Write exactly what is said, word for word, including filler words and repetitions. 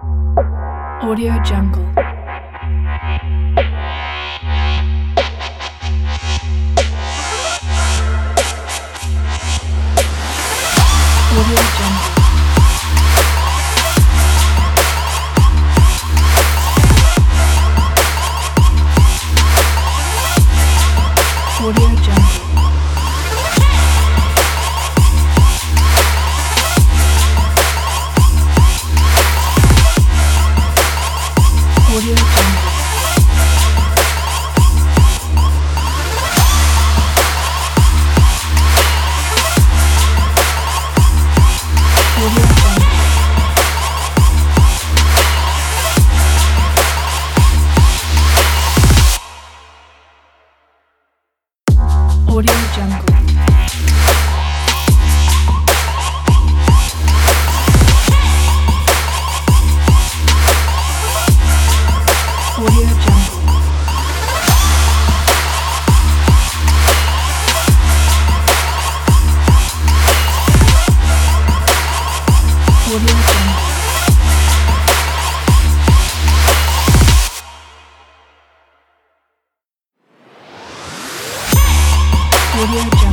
Audio Jungle. Audio Jungle. Audio Jungle. Audio Jungle. Audio Jungle. Audio Jungle. Audio Jungle. Audio Jungle. Audio Jungle.